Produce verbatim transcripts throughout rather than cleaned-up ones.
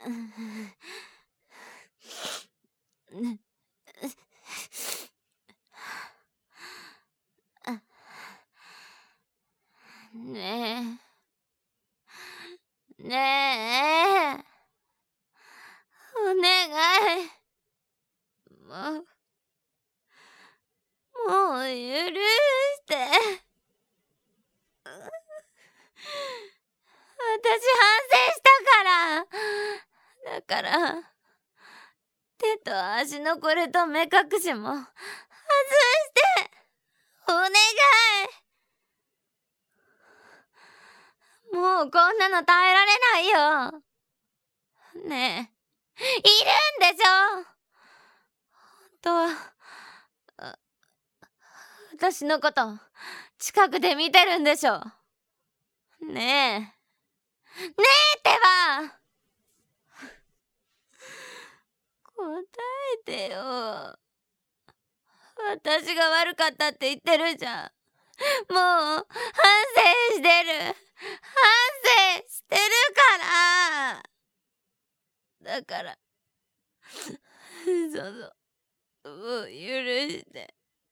ねえ、ねえ、お願い。もう、もう許して。私反省したから。だから、手と足のこれと目隠しも外して。お願い。もうこんなの耐えられないよ。ねえ、いるんでしょ。本当は、あ、私のこと近くで見てるんでしょ。ねえ、ねえってば。答えてよ。私が悪かったって言ってるじゃん。もう反省してる。反省してるから。だからそうそう、もう許して。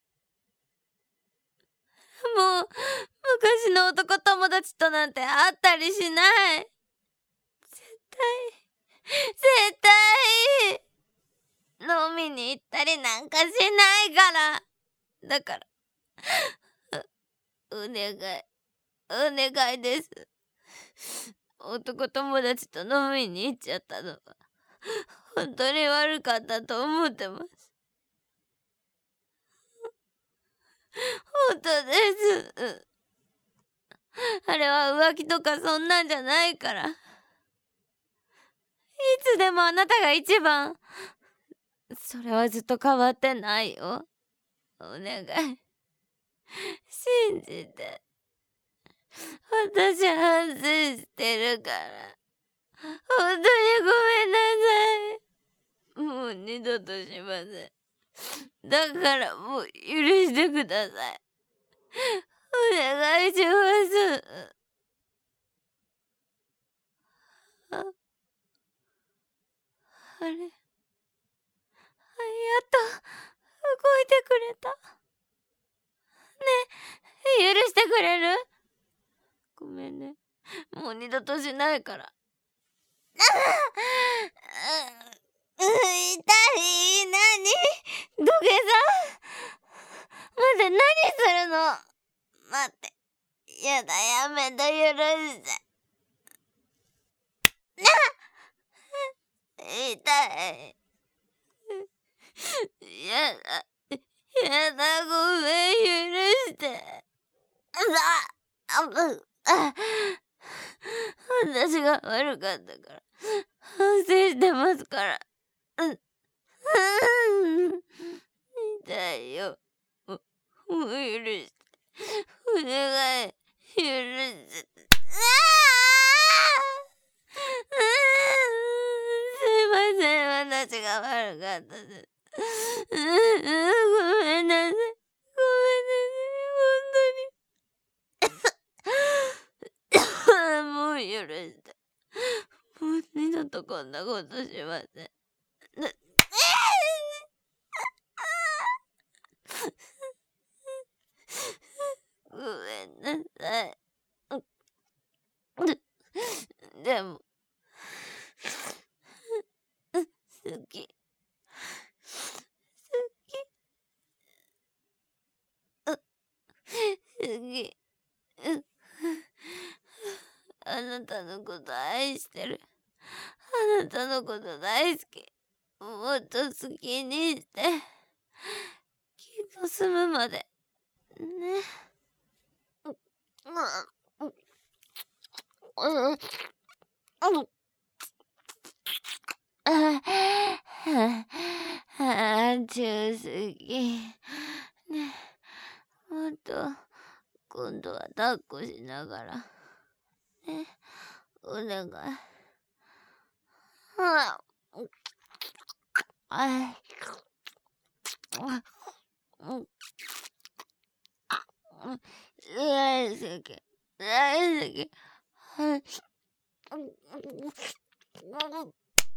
もう昔の男友達となんて会ったりしない。絶対絶対飲みに行ったりなんかしないから。だからお願い、お願いです。男友達と飲みに行っちゃったのが本当に悪かったと思ってます。本当です。あれは浮気とかそんなんじゃないから。いつでもあなたが一番。それはずっと変わってないよ。お願い、信じて。私反省してるから。本当にごめんなさい。もう二度としません。だからもう許してください。お願いします。あ、あれ、やっと動いてくれた。ねえ、許してくれる？ごめんね。もう二度としないから。痛い。なに？土下座？待って、何するの？待って。やだ、やめて、許して。な痛い。やだ。やだ、ごめん、許して。あ、あ、私が悪かったから。反省してますから。うん。痛いよ。もう許して。お願い。許して。ああ、すいません。私が悪かったです。ごめんなさい。ごめんなさい。本当に。もう許して。もう二度とこんなことしません。ごめんなさい。でも好き。好き。あなたのこと愛してる。あなたのこと大好き。もっと好きにして。気が済むまで。ね。ああ、中好き。ね。もっと今度は抱っこしながら。ね。お願い。ああ。大好き。大好き。